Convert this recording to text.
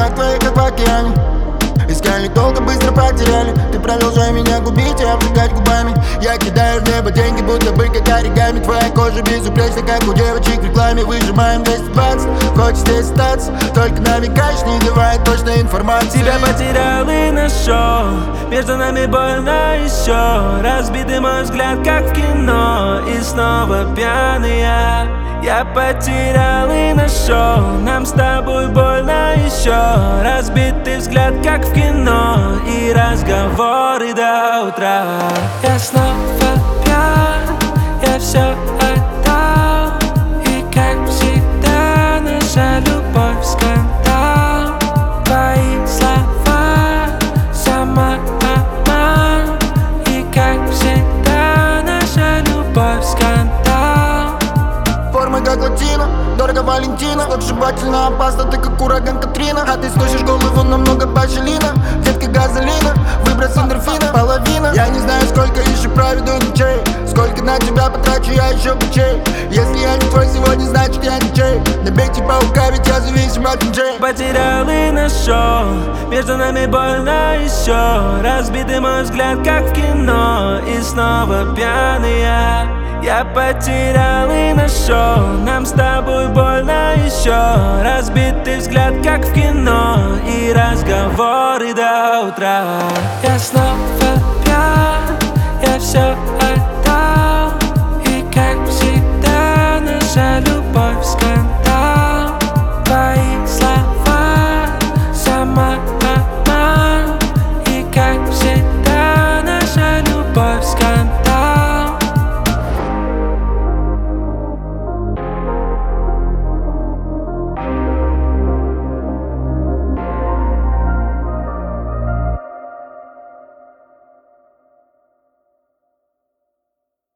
глазах твоих, как в океане. Искали долго, быстро потеряли. Ты продолжай меня губить и обжигать губами. Я кидаю в небо деньги, будто бы как оригами. Твоя кожа безупречна, как у девочек в рекламе. Выжимаем 220, хочешь здесь остаться, только намекаешь, не давай точной информации. Тебя потерял и нашел, между нами больно еще. Разбитый мой взгляд, как в кино, и снова пьяный я потерял и нашел, нам с тобой больно еще. Разбитый взгляд, как в кино, и разговоры до утра. Я снова пьян, я все отдал, и как всегда наша любовь скандал. Твои слова самообман, и как всегда наша любовь скандал. Форма как латина, дорого Валентина. Сногсшибательно опасно, ты как ураган Катрина. А ты сносишь голову намного бачелина. Детка газолина, выброс эндорфина, половина. Я не знаю, сколько еще проведу ночей, сколько на тебя потрачу я еще пучей. Если я не твой сегодня, значит я не чей. Набейте паука, ведь я зависим от ничей. Потерял и нашел, между нами больно еще. Разбитый мой взгляд, как в кино, и снова пьяный я потерял и нашел, нам с тобой больно еще. Разбитый взгляд, как в кино, и разговоры до утра. Я снова пьян, я все